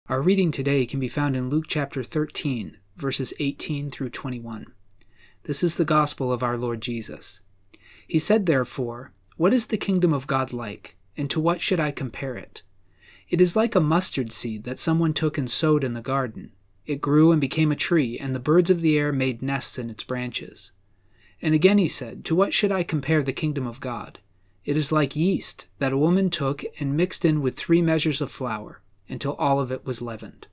Our reading today can be found in Luke chapter 13, verses 18 through 21. This is the gospel of our Lord Jesus. He said, therefore, "What is the kingdom of God like, and to what should I compare it? It is like a mustard seed that someone took and sowed in the garden. It grew and became a tree, and the birds of the air made nests in its branches." And again he said, "To what should I compare the kingdom of God? It is like yeast that a woman took and mixed in with 3 measures of flour, until all of it was leavened."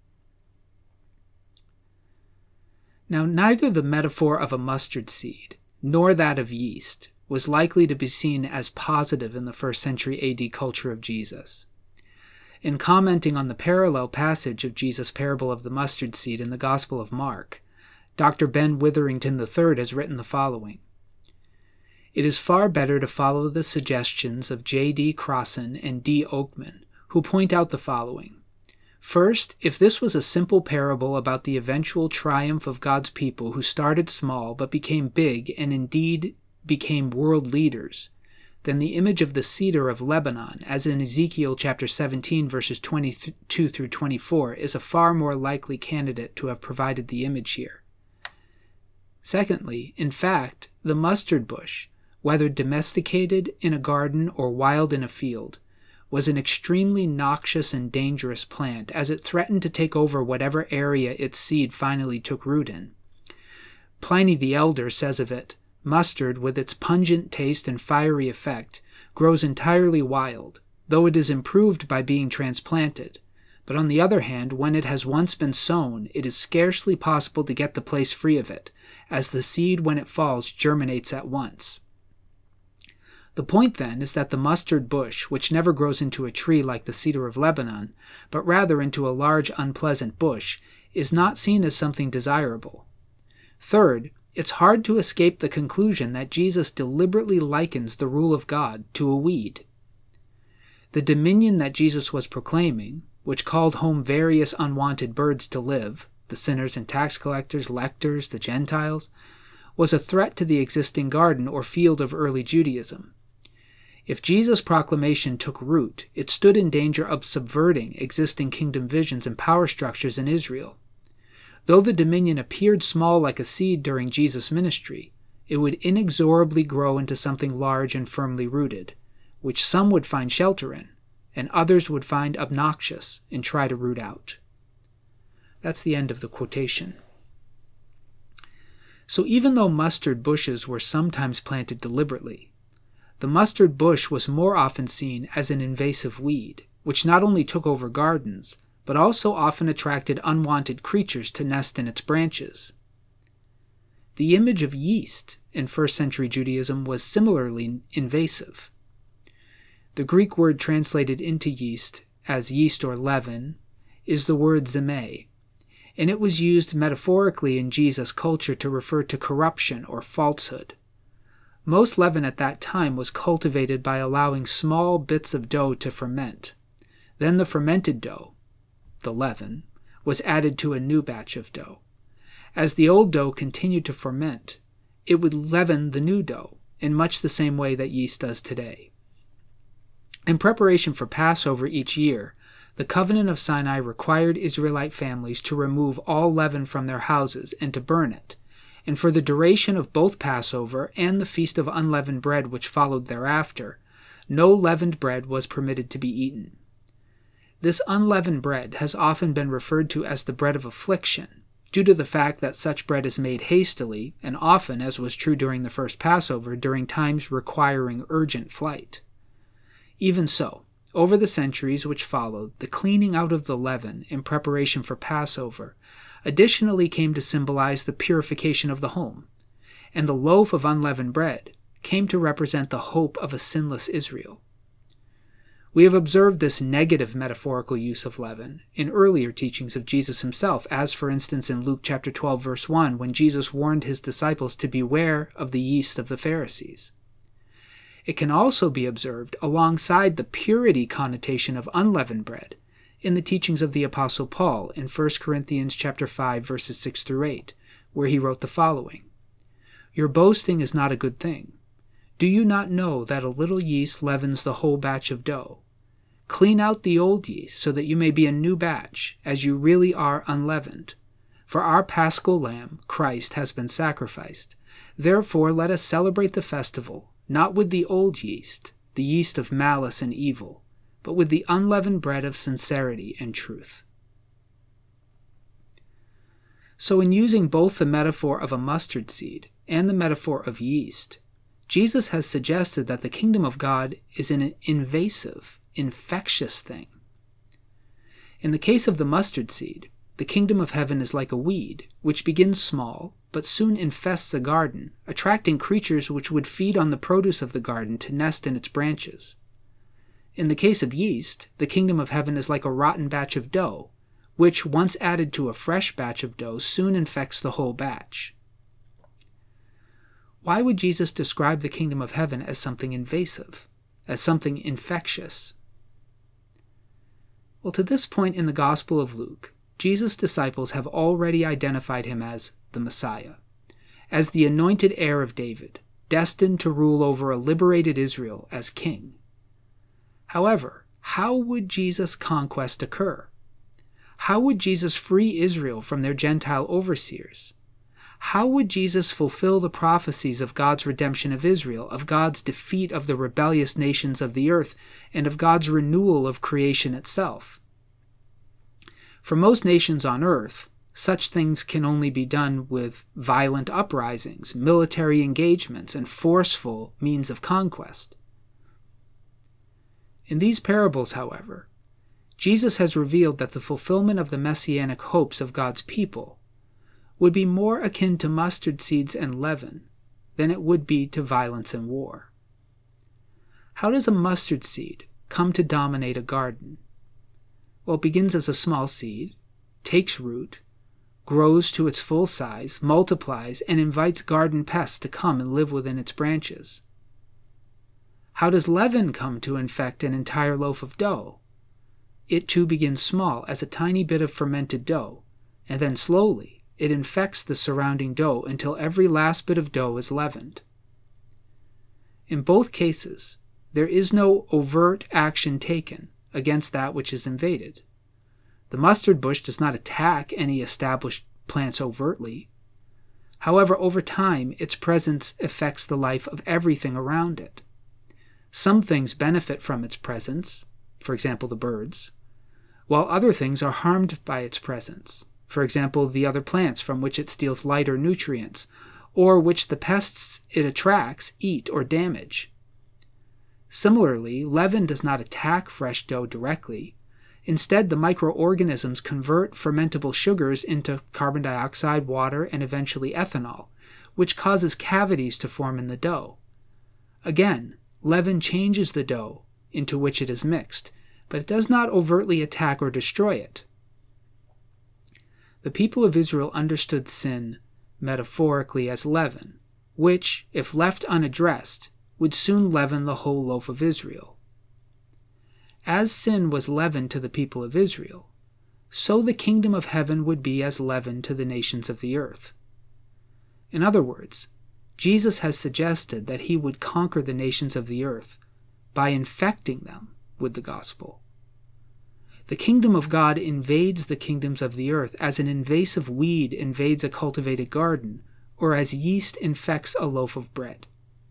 Now neither the metaphor of a mustard seed, nor that of yeast, was likely to be seen as positive in the 1st century AD culture of Jesus. In commenting on the parallel passage of Jesus' parable of the mustard seed in the Gospel of Mark, Dr. Ben Witherington III has written the following: "It is far better to follow the suggestions of J.D. Crossan and D. Oakman, who point out the following. First, if this was a simple parable about the eventual triumph of God's people who started small but became big and indeed became world leaders, then the image of the cedar of Lebanon, as in Ezekiel chapter 17 verses 22 through 24, is a far more likely candidate to have provided the image here. Secondly, in fact, the mustard bush, whether domesticated in a garden or wild in a field, was an extremely noxious and dangerous plant, as it threatened to take over whatever area its seed finally took root in. Pliny the Elder says of it, "Mustard, with its pungent taste and fiery effect, grows entirely wild, though it is improved by being transplanted. But on the other hand, when it has once been sown, it is scarcely possible to get the place free of it, as the seed, when it falls, germinates at once." The point, then, is that the mustard bush, which never grows into a tree like the cedar of Lebanon, but rather into a large unpleasant bush, is not seen as something desirable. Third, it's hard to escape the conclusion that Jesus deliberately likens the rule of God to a weed. The dominion that Jesus was proclaiming, which called home various unwanted birds to live, the sinners and tax collectors, lectors, the Gentiles, was a threat to the existing garden or field of early Judaism. If Jesus' proclamation took root, it stood in danger of subverting existing kingdom visions and power structures in Israel. Though the dominion appeared small like a seed during Jesus' ministry, it would inexorably grow into something large and firmly rooted, which some would find shelter in, and others would find obnoxious and try to root out. That's the end of the quotation. So even though mustard bushes were sometimes planted deliberately, the mustard bush was more often seen as an invasive weed, which not only took over gardens, but also often attracted unwanted creatures to nest in its branches. The image of yeast in 1st century Judaism was similarly invasive. The Greek word translated into yeast as yeast or leaven is the word zemeh, and it was used metaphorically in Jesus' culture to refer to corruption or falsehood. Most leaven at that time was cultivated by allowing small bits of dough to ferment. Then the fermented dough, the leaven, was added to a new batch of dough. As the old dough continued to ferment, it would leaven the new dough in much the same way that yeast does today. In preparation for Passover each year, the Covenant of Sinai required Israelite families to remove all leaven from their houses and to burn it, and for the duration of both Passover and the Feast of Unleavened Bread which followed thereafter, no leavened bread was permitted to be eaten. This unleavened bread has often been referred to as the bread of affliction, due to the fact that such bread is made hastily, and often, as was true during the first Passover, during times requiring urgent flight. Even so, over the centuries which followed, the cleaning out of the leaven in preparation for Passover additionally came to symbolize the purification of the home, and the loaf of unleavened bread came to represent the hope of a sinless Israel. We have observed this negative metaphorical use of leaven in earlier teachings of Jesus himself, as for instance in Luke chapter 12 verse 1, when Jesus warned his disciples to beware of the yeast of the Pharisees. It can also be observed alongside the purity connotation of unleavened bread in the teachings of the Apostle Paul in 1 Corinthians chapter 5 verses 6 through 8, where he wrote the following: "Your boasting is not a good thing. Do you not know that a little yeast leavens the whole batch of dough? Clean out the old yeast so that you may be a new batch, as you really are unleavened. For our paschal lamb, Christ, has been sacrificed. Therefore let us celebrate the festival, not with the old yeast, the yeast of malice and evil, but with the unleavened bread of sincerity and truth. So in using both the metaphor of a mustard seed and the metaphor of yeast, Jesus has suggested that the kingdom of God is an invasive, infectious thing. In the case of the mustard seed, the kingdom of heaven is like a weed, which begins small, but soon infests a garden, attracting creatures which would feed on the produce of the garden to nest in its branches. In the case of yeast, the kingdom of heaven is like a rotten batch of dough, which, once added to a fresh batch of dough, soon infects the whole batch. Why would Jesus describe the kingdom of heaven as something invasive, as something infectious? Well, to this point in the Gospel of Luke, Jesus' disciples have already identified him as the Messiah, as the anointed heir of David, destined to rule over a liberated Israel as king. However, how would Jesus' conquest occur? How would Jesus free Israel from their Gentile overseers? How would Jesus fulfill the prophecies of God's redemption of Israel, of God's defeat of the rebellious nations of the earth, and of God's renewal of creation itself? For most nations on earth, such things can only be done with violent uprisings, military engagements, and forceful means of conquest. In these parables, however, Jesus has revealed that the fulfillment of the messianic hopes of God's people would be more akin to mustard seeds and leaven than it would be to violence and war. How does a mustard seed come to dominate a garden? Well, it begins as a small seed, takes root, grows to its full size, multiplies, and invites garden pests to come and live within its branches. How does leaven come to infect an entire loaf of dough? It too begins small as a tiny bit of fermented dough, and then slowly it infects the surrounding dough until every last bit of dough is leavened. In both cases, there is no overt action taken against that which is invaded. The mustard bush does not attack any established plants overtly. However, over time, its presence affects the life of everything around it. Some things benefit from its presence, for example the birds, while other things are harmed by its presence, for example the other plants from which it steals light or nutrients, or which the pests it attracts eat or damage. Similarly, leaven does not attack fresh dough directly. Instead, the microorganisms convert fermentable sugars into carbon dioxide, water, and eventually ethanol, which causes cavities to form in the dough. Again, leaven changes the dough into which it is mixed, but it does not overtly attack or destroy it. The people of Israel understood sin metaphorically as leaven, which, if left unaddressed, would soon leaven the whole loaf of Israel. As sin was leaven to the people of Israel, so the kingdom of heaven would be as leaven to the nations of the earth. In other words, Jesus has suggested that he would conquer the nations of the earth by infecting them with the gospel. The kingdom of God invades the kingdoms of the earth as an invasive weed invades a cultivated garden, or as yeast infects a loaf of bread.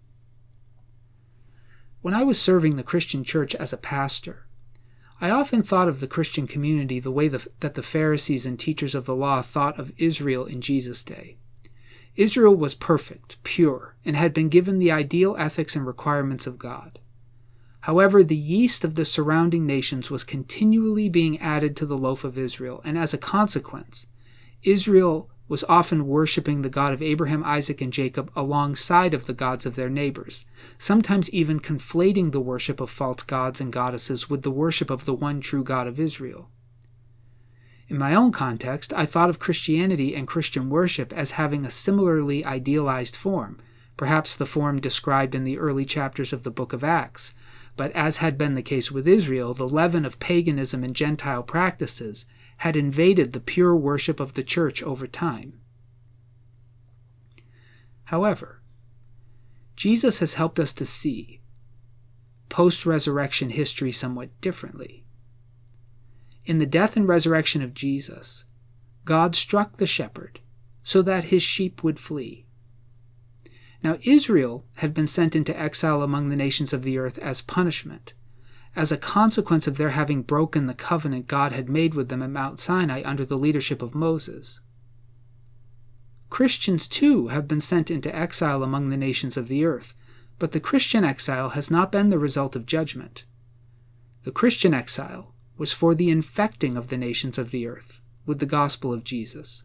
When I was serving the Christian church as a pastor, I often thought of the Christian community the way that the Pharisees and teachers of the law thought of Israel in Jesus' day. Israel was perfect, pure, and had been given the ideal ethics and requirements of God. However, the yeast of the surrounding nations was continually being added to the loaf of Israel, and as a consequence, Israel was often worshiping the God of Abraham, Isaac, and Jacob alongside of the gods of their neighbors, sometimes even conflating the worship of false gods and goddesses with the worship of the one true God of Israel. In my own context, I thought of Christianity and Christian worship as having a similarly idealized form, perhaps the form described in the early chapters of the book of Acts, but as had been the case with Israel, the leaven of paganism and Gentile practices had invaded the pure worship of the church over time. However, Jesus has helped us to see post-resurrection history somewhat differently. In the death and resurrection of Jesus, God struck the shepherd so that his sheep would flee. Now Israel had been sent into exile among the nations of the earth as punishment, as a consequence of their having broken the covenant God had made with them at Mount Sinai under the leadership of Moses. Christians too have been sent into exile among the nations of the earth, but the Christian exile has not been the result of judgment. The Christian exile was for the infecting of the nations of the earth with the gospel of Jesus.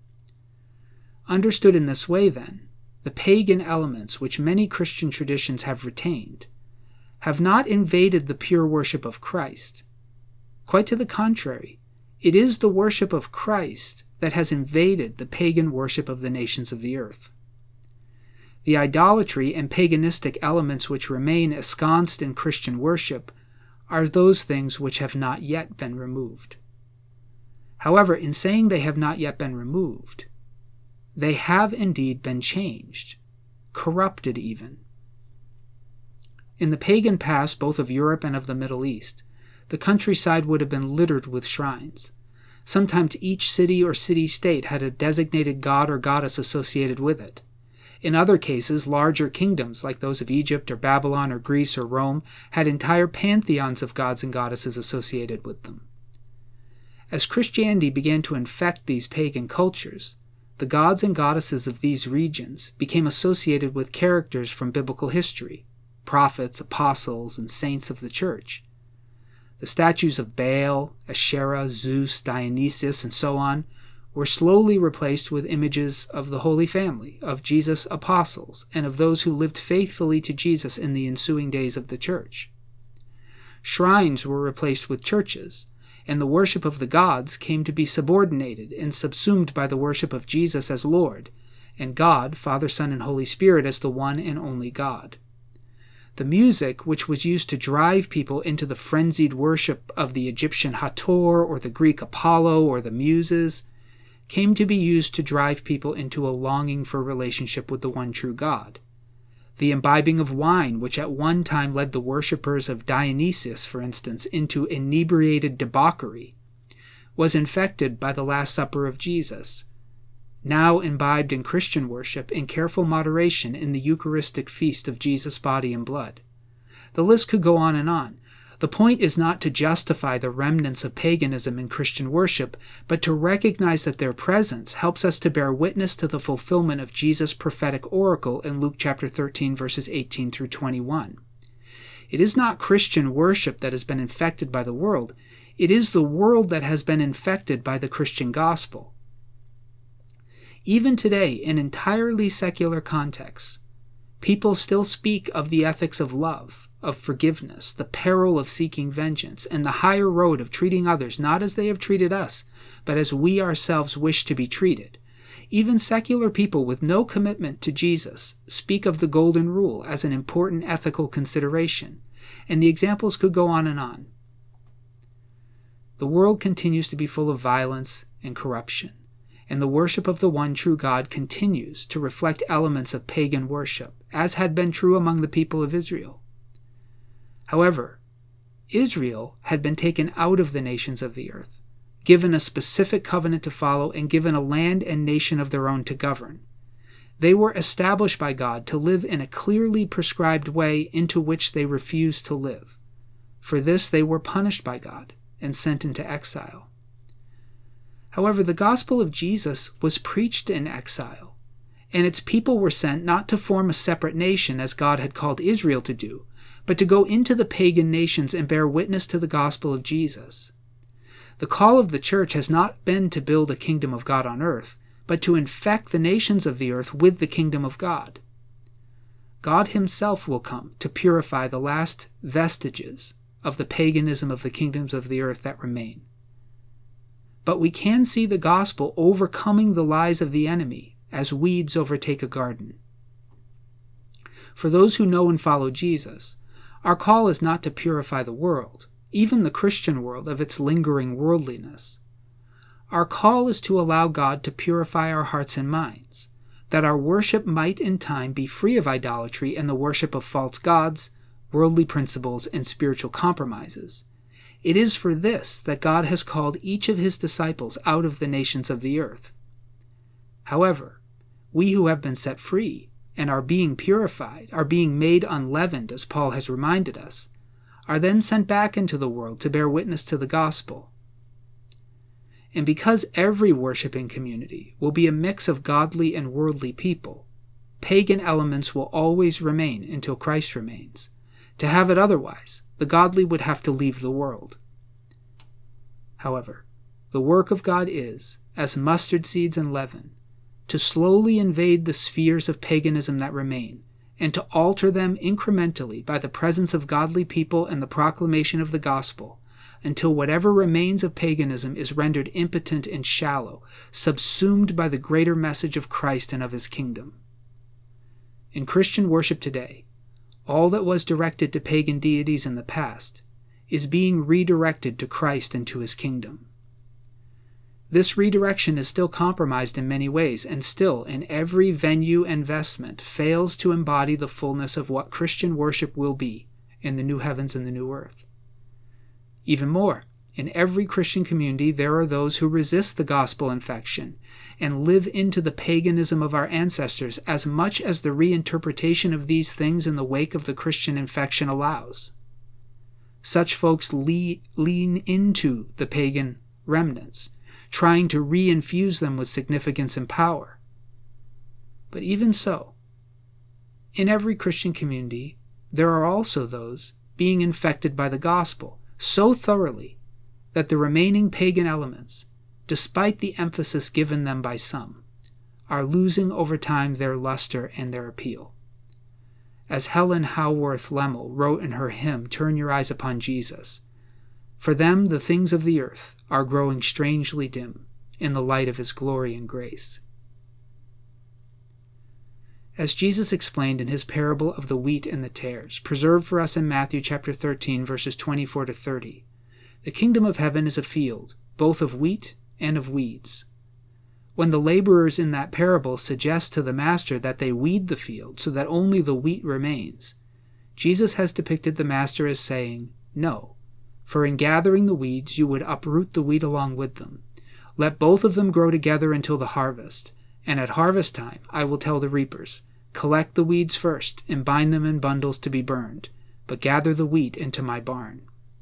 Understood in this way, then, the pagan elements which many Christian traditions have retained have not invaded the pure worship of Christ. Quite to the contrary, it is the worship of Christ that has invaded the pagan worship of the nations of the earth. The idolatry and paganistic elements which remain ensconced in Christian worship are those things which have not yet been removed. However, in saying they have not yet been removed, they have indeed been changed, corrupted even. In the pagan past, both of Europe and of the Middle East, the countryside would have been littered with shrines. Sometimes each city or city-state had a designated god or goddess associated with it. In other cases, larger kingdoms, like those of Egypt or Babylon or Greece or Rome, had entire pantheons of gods and goddesses associated with them. As Christianity began to infect these pagan cultures, the gods and goddesses of these regions became associated with characters from biblical history, prophets, apostles, and saints of the church. The statues of Baal, Asherah, Zeus, Dionysius, and so on were slowly replaced with images of the Holy Family, of Jesus' apostles, and of those who lived faithfully to Jesus in the ensuing days of the church. Shrines were replaced with churches, and the worship of the gods came to be subordinated and subsumed by the worship of Jesus as Lord, and God, Father, Son, and Holy Spirit as the one and only God. The music, which was used to drive people into the frenzied worship of the Egyptian Hathor or the Greek Apollo or the Muses, came to be used to drive people into a longing for relationship with the one true God. The imbibing of wine, which at one time led the worshippers of Dionysius, for instance, into inebriated debauchery, was infected by the Last Supper of Jesus, now imbibed in Christian worship in careful moderation in the Eucharistic feast of Jesus' body and blood. The list could go on and on. The point is not to justify the remnants of paganism in Christian worship, but to recognize that their presence helps us to bear witness to the fulfillment of Jesus' prophetic oracle in Luke chapter 13, verses 18 through 21. It is not Christian worship that has been infected by the world. It is the world that has been infected by the Christian gospel. Even today, in entirely secular contexts, people still speak of the ethics of love, of forgiveness, the peril of seeking vengeance, and the higher road of treating others not as they have treated us, but as we ourselves wish to be treated. Even secular people with no commitment to Jesus speak of the Golden Rule as an important ethical consideration, and the examples could go on and on. The world continues to be full of violence and corruption, and the worship of the one true God continues to reflect elements of pagan worship, as had been true among the people of Israel. However, Israel had been taken out of the nations of the earth, given a specific covenant to follow, and given a land and nation of their own to govern. They were established by God to live in a clearly prescribed way into which they refused to live. For this they were punished by God and sent into exile. However, the gospel of Jesus was preached in exile, and its people were sent not to form a separate nation as God had called Israel to do, but to go into the pagan nations and bear witness to the gospel of Jesus. The call of the church has not been to build a kingdom of God on earth, but to infect the nations of the earth with the kingdom of God. God himself will come to purify the last vestiges of the paganism of the kingdoms of the earth that remain. But we can see the gospel overcoming the lies of the enemy as weeds overtake a garden. For those who know and follow Jesus, our call is not to purify the world, even the Christian world, of its lingering worldliness. Our call is to allow God to purify our hearts and minds, that our worship might in time be free of idolatry and the worship of false gods, worldly principles, and spiritual compromises. It is for this that God has called each of his disciples out of the nations of the earth. However, we who have been set free and are being purified, are being made unleavened, as Paul has reminded us, are then sent back into the world to bear witness to the gospel. And because every worshiping community will be a mix of godly and worldly people, pagan elements will always remain until Christ remains. To have it otherwise, the godly would have to leave the world. However, the work of God is, as mustard seeds and leaven, to slowly invade the spheres of paganism that remain, and to alter them incrementally by the presence of godly people and the proclamation of the gospel, until whatever remains of paganism is rendered impotent and shallow, subsumed by the greater message of Christ and of his kingdom. In Christian worship today, all that was directed to pagan deities in the past is being redirected to Christ and to his kingdom. This redirection is still compromised in many ways, and still, in every venue and vestment, fails to embody the fullness of what Christian worship will be in the new heavens and the new earth. Even more, in every Christian community there are those who resist the gospel infection and live into the paganism of our ancestors as much as the reinterpretation of these things in the wake of the Christian infection allows. Such folks lean into the pagan remnants, trying to re-infuse them with significance and power. But even so, in every Christian community, there are also those being infected by the gospel so thoroughly that the remaining pagan elements, despite the emphasis given them by some, are losing over time their luster and their appeal. As Helen Howarth Lemmel wrote in her hymn, "Turn Your Eyes Upon Jesus," for them the things of the earth are growing strangely dim in the light of his glory and grace. As Jesus explained in his parable of the wheat and the tares, preserved for us in Matthew chapter 13, verses 24 to 30, the kingdom of heaven is a field, both of wheat and of weeds. When the laborers in that parable suggest to the master that they weed the field so that only the wheat remains, Jesus has depicted the master as saying, "No, for in gathering the weeds you would uproot the wheat along with them. Let both of them grow together until the harvest, and at harvest time I will tell the reapers, collect the weeds first and bind them in bundles to be burned, but gather the wheat into my barn."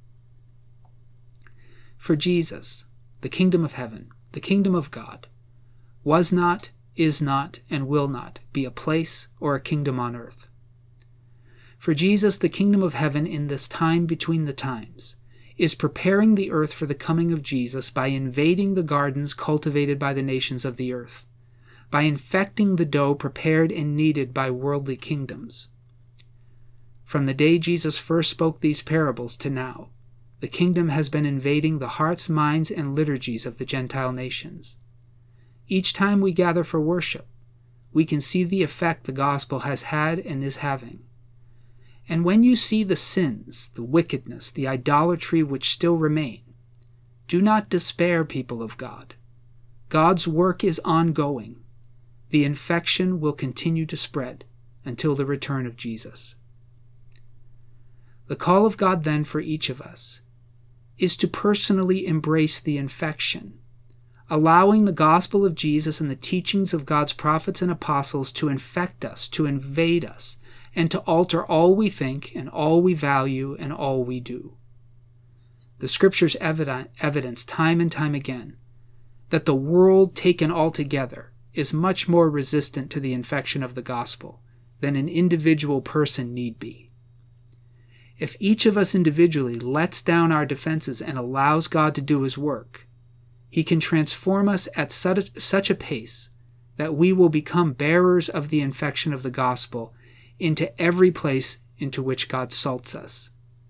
For Jesus, the kingdom of heaven, the kingdom of God, was not, is not, and will not be a place or a kingdom on earth. For Jesus, the kingdom of heaven in this time between the times is preparing the earth for the coming of Jesus by invading the gardens cultivated by the nations of the earth, by infecting the dough prepared and kneaded by worldly kingdoms. From the day Jesus first spoke these parables to now, the kingdom has been invading the hearts, minds, and liturgies of the Gentile nations. Each time we gather for worship, we can see the effect the gospel has had and is having. And when you see the sins, the wickedness, the idolatry which still remain, do not despair, people of God. God's work is ongoing. The infection will continue to spread until the return of Jesus. The call of God then for each of us is to personally embrace the infection, allowing the gospel of Jesus and the teachings of God's prophets and apostles to infect us, to invade us, and to alter all we think and all we value and all we do. The Scriptures evidence time and time again that the world taken altogether is much more resistant to the infection of the gospel than an individual person need be. If each of us individually lets down our defenses and allows God to do his work, he can transform us at such a pace that we will become bearers of the infection of the gospel into every place into which God salts us.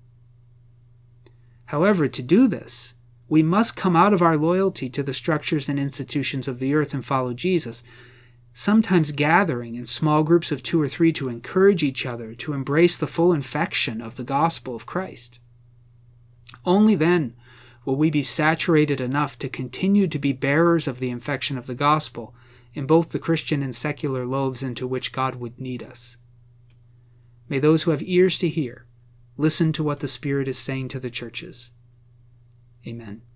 However, to do this, we must come out of our loyalty to the structures and institutions of the earth and follow Jesus, sometimes gathering in small groups of 2 or 3 to encourage each other to embrace the full infection of the gospel of Christ. Only then will we be saturated enough to continue to be bearers of the infection of the gospel in both the Christian and secular loaves into which God would need us. May those who have ears to hear Listen to what the Spirit is saying to the churches. Amen.